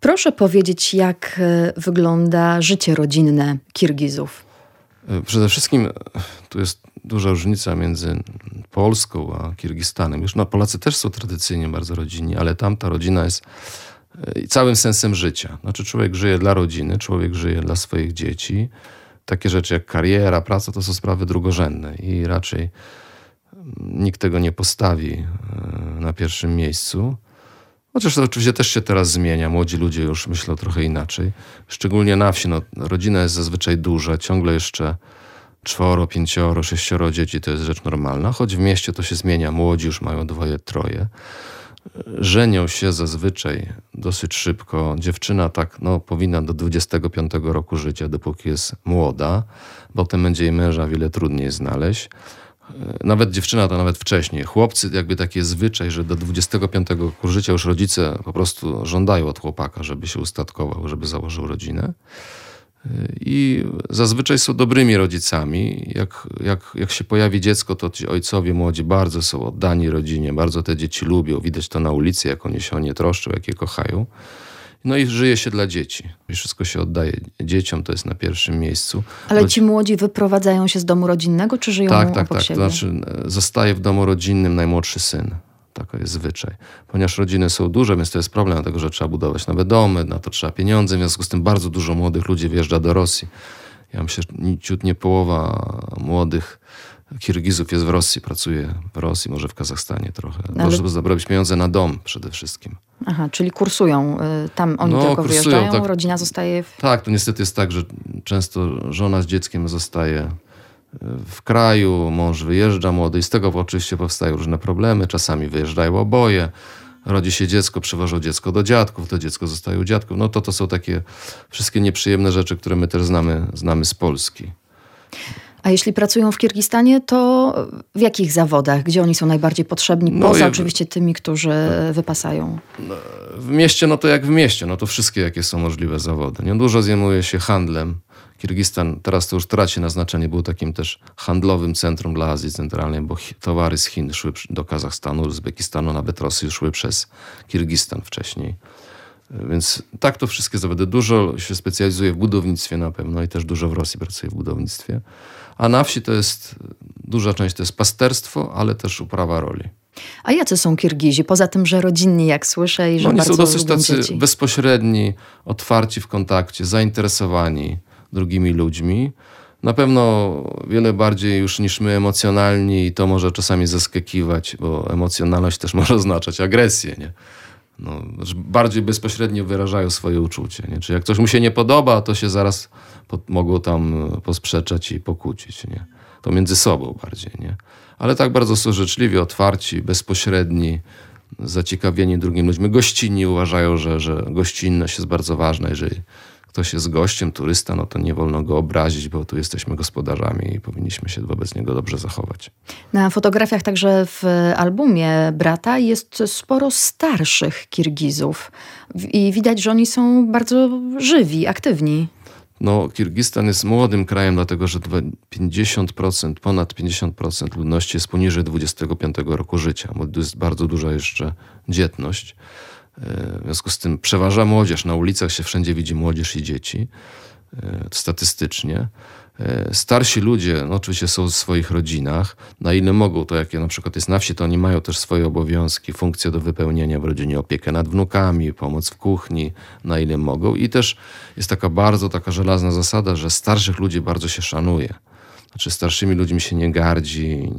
Proszę powiedzieć, jak wygląda życie rodzinne Kirgizów. Przede wszystkim tu jest duża różnica między Polską a Kirgistanem. Już Polacy też są tradycyjnie bardzo rodzinni, ale tam ta rodzina jest całym sensem życia. Znaczy człowiek żyje dla rodziny, człowiek żyje dla swoich dzieci. Takie rzeczy jak kariera, praca to są sprawy drugorzędne i raczej nikt tego nie postawi na pierwszym miejscu. Chociaż to oczywiście też się teraz zmienia. Młodzi ludzie już myślą trochę inaczej. Szczególnie na wsi. Rodzina jest zazwyczaj duża. Ciągle jeszcze 4, 5, 6 dzieci to jest rzecz normalna. Choć w mieście to się zmienia. Młodzi już mają 2, 3. Żenią się zazwyczaj dosyć szybko. Dziewczyna powinna do 25 roku życia, dopóki jest młoda. Potem będzie jej męża wiele trudniej znaleźć. Nawet dziewczyna to nawet wcześniej. Chłopcy jakby taki jest zwyczaj, że do 25 roku życia już rodzice po prostu żądają od chłopaka, żeby się ustatkował, żeby założył rodzinę. I zazwyczaj są dobrymi rodzicami. Jak się pojawi dziecko, to ci ojcowie młodzi bardzo są oddani rodzinie, bardzo te dzieci lubią. Widać to na ulicy, jak oni się o nie troszczą, jak je kochają. No i żyje się dla dzieci. I wszystko się oddaje dzieciom, to jest na pierwszym miejscu. Ale ci młodzi wyprowadzają się z domu rodzinnego, czy żyją obok siebie? To znaczy zostaje w domu rodzinnym najmłodszy syn. Taki jest zwyczaj. Ponieważ rodziny są duże, więc to jest problem, dlatego że trzeba budować nowe domy, na to trzeba pieniądze. W związku z tym bardzo dużo młodych ludzi wjeżdża do Rosji. Ja myślę, że ciut nie połowa młodych Kirgizów jest w Rosji, pracuje w Rosji, może w Kazachstanie trochę. Może zarobić pieniądze na dom przede wszystkim. Aha, czyli kursują. Tam oni tylko wyjeżdżają, tak, rodzina zostaje... Tak, to niestety jest tak, że często żona z dzieckiem zostaje w kraju, mąż wyjeżdża młody i z tego oczywiście powstają różne problemy. Czasami wyjeżdżają oboje, rodzi się dziecko, przywożą dziecko do dziadków, to dziecko zostaje u dziadków. To są takie wszystkie nieprzyjemne rzeczy, które my też znamy z Polski. A jeśli pracują w Kirgistanie, to w jakich zawodach? Gdzie oni są najbardziej potrzebni? Poza oczywiście tymi, którzy wypasają. W mieście, to jak w mieście. To wszystkie, jakie są możliwe zawody. Dużo zajmuje się handlem. Kirgistan teraz to już traci na znaczenie. Był takim też handlowym centrum dla Azji Centralnej, bo towary z Chin szły do Kazachstanu, Uzbekistanu, nawet Rosji szły przez Kirgistan wcześniej. Więc tak to wszystkie zawody. Dużo się specjalizuje w budownictwie na pewno i też dużo w Rosji pracuje w budownictwie. A na wsi to jest, duża część to jest pasterstwo, ale też uprawa roli. A jacy są Kirgizi? Poza tym, że rodzinni, jak słyszę, i że oni bardzo są dosyć lubią tacy dzieci. bezpośredni, otwarci w kontakcie, zainteresowani drugimi ludźmi. Na pewno wiele bardziej już niż my emocjonalni i to może czasami zaskakiwać, bo emocjonalność też może oznaczać agresję, nie? Bardziej bezpośrednio wyrażają swoje uczucie. Nie? Czyli jak coś mu się nie podoba, to się zaraz mogą tam posprzeczać i pokłócić. Nie? To między sobą bardziej. Nie? Ale tak bardzo są życzliwi, otwarci, bezpośredni, zaciekawieni drugimi ludźmi. Gościnni uważają, że gościnność jest bardzo ważna. Jeżeli ktoś jest gościem, turysta, to nie wolno go obrazić, bo tu jesteśmy gospodarzami i powinniśmy się wobec niego dobrze zachować. Na fotografiach, także w albumie brata, jest sporo starszych Kirgizów. I widać, że oni są bardzo żywi, aktywni. Kirgistan jest młodym krajem, dlatego że ponad 50% ludności jest poniżej 25 roku życia. Bo to jest bardzo duża jeszcze dzietność. W związku z tym przeważa młodzież. Na ulicach się wszędzie widzi młodzież i dzieci. Statystycznie. Starsi ludzie oczywiście są w swoich rodzinach. Na ile mogą, to jak na przykład jest na wsi, to oni mają też swoje obowiązki, funkcje do wypełnienia w rodzinie, opiekę nad wnukami, pomoc w kuchni, na ile mogą. I też jest taka żelazna zasada, że starszych ludzi bardzo się szanuje. Znaczy starszymi ludźmi się nie gardzi,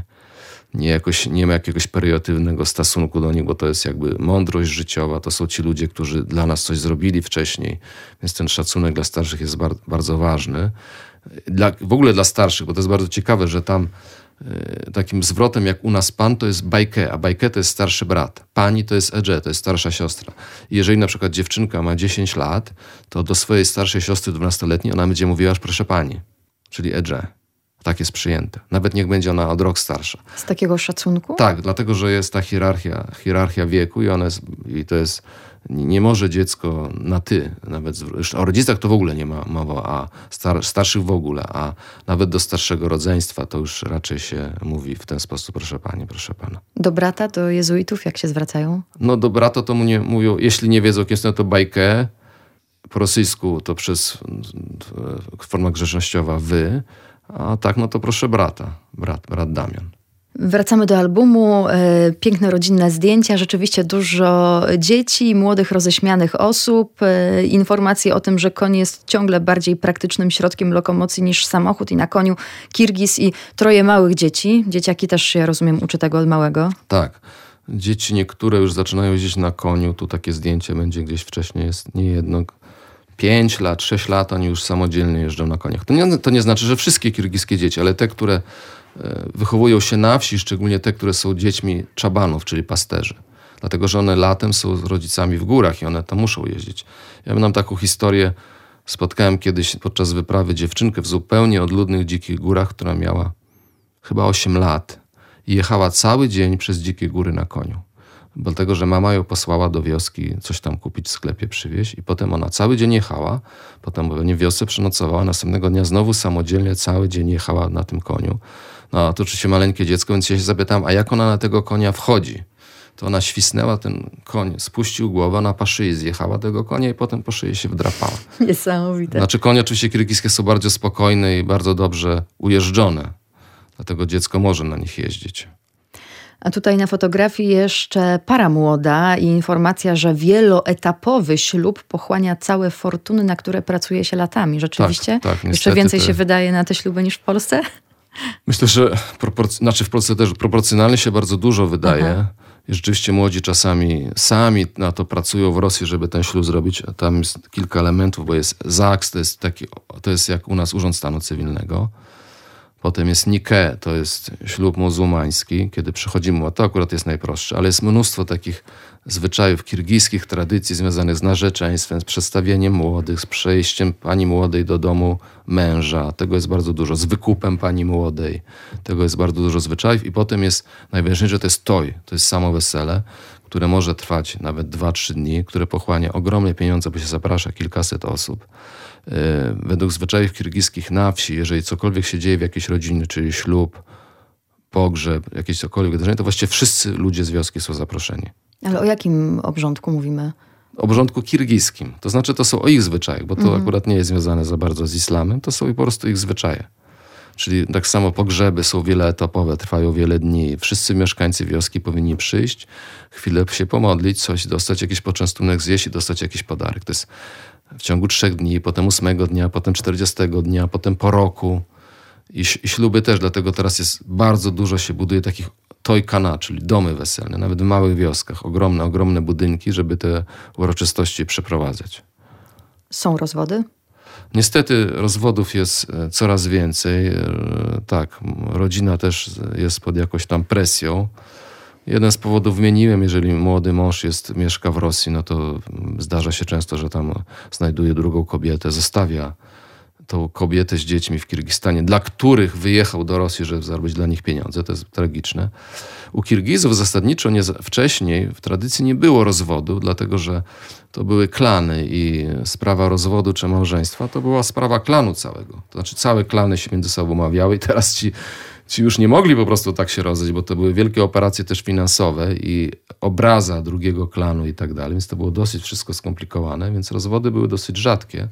nie ma jakiegoś periodycznego stosunku do nich, bo to jest jakby mądrość życiowa. To są ci ludzie, którzy dla nas coś zrobili wcześniej, więc ten szacunek dla starszych jest bardzo ważny. W ogóle dla starszych, bo to jest bardzo ciekawe, że tam takim zwrotem jak u nas pan to jest bajke, a bajke to jest starszy brat. Pani to jest edże, to jest starsza siostra. I jeżeli na przykład dziewczynka ma 10 lat, to do swojej starszej siostry 12-letniej ona będzie mówiła już proszę pani, czyli edże. Tak jest przyjęte. Nawet niech będzie ona od rok starsza. Z takiego szacunku? Tak, dlatego że jest ta hierarchia wieku i to jest nie może dziecko na ty, nawet o rodzicach to w ogóle nie ma mowa, a starszych w ogóle, a nawet do starszego rodzeństwa to już raczej się mówi w ten sposób, proszę pani, proszę pana. Do brata, do jezuitów jak się zwracają? No do brata to mu nie mówią, jeśli nie wiedzą, kim to bajkę, po rosyjsku to przez forma grzecznościowa wy, a tak no to proszę brata, brat Damian. Wracamy do albumu. Piękne rodzinne zdjęcia, rzeczywiście dużo dzieci, młodych, roześmianych osób. Informacje o tym, że koń jest ciągle bardziej praktycznym środkiem lokomocji niż samochód i na koniu kirgiz i 3 małych dzieci. Dzieciaki też się, rozumiem, uczy tego od małego. Tak. Dzieci niektóre już zaczynają jeździć na koniu. Tu takie zdjęcie będzie gdzieś wcześniej, jest niejedno. 5 lat, 6 lat oni już samodzielnie jeżdżą na koniach. To nie znaczy, że wszystkie kirgizkie dzieci, ale te, które wychowują się na wsi, szczególnie te, które są dziećmi czabanów, czyli pasterzy. Dlatego, że one latem są z rodzicami w górach i one tam muszą jeździć. Ja mam taką historię, spotkałem kiedyś podczas wyprawy dziewczynkę w zupełnie odludnych, dzikich górach, która miała chyba 8 lat i jechała cały dzień przez dzikie góry na koniu. Dlatego, że mama ją posłała do wioski coś tam kupić w sklepie, przywieźć i potem ona cały dzień jechała, potem w wiosce przenocowała, następnego dnia znowu samodzielnie cały dzień jechała na tym koniu. No to oczywiście maleńkie dziecko, więc ja się zapytałem, a jak ona na tego konia wchodzi? To ona świsnęła ten koń, spuścił głowę, na szyi zjechała tego konia i potem po szyi się wdrapała. Niesamowite. Znaczy konie oczywiście kirgizkie są bardzo spokojne i bardzo dobrze ujeżdżone, dlatego dziecko może na nich jeździć. A tutaj na fotografii jeszcze para młoda i informacja, że wieloetapowy ślub pochłania całe fortuny, na które pracuje się latami. Rzeczywiście? Tak, jeszcze więcej się wydaje na te śluby niż w Polsce? Myślę, że w Polsce też proporcjonalnie się bardzo dużo wydaje. Aha. I rzeczywiście młodzi czasami sami na to pracują w Rosji, żeby ten ślub zrobić. Tam jest kilka elementów, bo jest ZAKS, to jest jak u nas Urząd Stanu Cywilnego. Potem jest Nikeh, to jest ślub muzułmański, kiedy przychodzimy, to akurat jest najprostsze, ale jest mnóstwo takich zwyczajów kirgijskich, tradycji związanych z narzeczeństwem, z przedstawieniem młodych, z przejściem pani młodej do domu męża. Tego jest bardzo dużo. Z wykupem pani młodej. Tego jest bardzo dużo zwyczajów. I potem jest najważniejsze, to jest toj, to jest samo wesele, które może trwać nawet 2-3 dni, które pochłania ogromne pieniądze, bo się zaprasza kilkaset osób. Według zwyczajów kirgijskich na wsi, jeżeli cokolwiek się dzieje w jakiejś rodzinie, czyli ślub, pogrzeb, jakieś cokolwiek wydarzenie, to właściwie wszyscy ludzie z wioski są zaproszeni. Ale o jakim obrządku mówimy? O obrządku kirgijskim. To znaczy to są o ich zwyczajach, bo to akurat nie jest związane za bardzo z islamem, to są po prostu ich zwyczaje. Czyli tak samo pogrzeby są wieloetapowe, trwają wiele dni. Wszyscy mieszkańcy wioski powinni przyjść, chwilę się pomodlić, coś dostać, jakiś poczęstunek zjeść i dostać jakiś podarek. To jest w ciągu 3 dni, potem 8 dnia, potem 40 dnia, potem po roku. I śluby też, dlatego teraz jest bardzo dużo się buduje takich tojkana, czyli domy weselne, nawet w małych wioskach. Ogromne budynki, żeby te uroczystości przeprowadzać. Są rozwody? Niestety rozwodów jest coraz więcej. Tak, rodzina też jest pod jakąś tam presją. Jeden z powodów wymieniłem, jeżeli młody mąż mieszka w Rosji, no to zdarza się często, że tam znajduje drugą kobietę, zostawia tą kobietę z dziećmi w Kirgistanie, dla których wyjechał do Rosji, żeby zarobić dla nich pieniądze. To jest tragiczne. U Kirgizów zasadniczo wcześniej w tradycji nie było rozwodu, dlatego że to były klany i sprawa rozwodu czy małżeństwa to była sprawa klanu całego. To znaczy całe klany się między sobą umawiały i teraz ci już nie mogli po prostu tak się rozejść, bo to były wielkie operacje też finansowe i obraza drugiego klanu i tak dalej, więc to było dosyć wszystko skomplikowane, więc rozwody były dosyć rzadkie.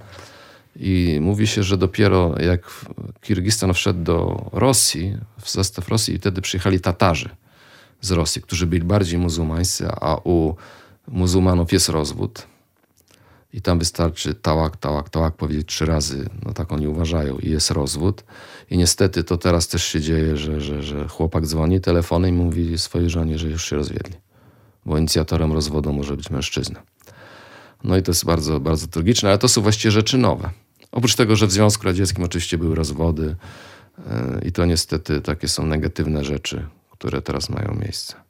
I mówi się, że dopiero jak Kirgistan wszedł do Rosji, w zestaw Rosji, i wtedy przyjechali Tatarzy z Rosji, którzy byli bardziej muzułmańscy, a u muzułmanów jest rozwód. I tam wystarczy tałak powiedzieć 3 razy, no tak oni uważają, i jest rozwód. I niestety to teraz też się dzieje, że chłopak dzwoni telefonem i mówi swojej żonie, że już się rozwiedli. Bo inicjatorem rozwodu może być mężczyzna. No i to jest bardzo, bardzo tragiczne, ale to są właściwie rzeczy nowe. Oprócz tego, że w Związku Radzieckim oczywiście były rozwody i to niestety takie są negatywne rzeczy, które teraz mają miejsce.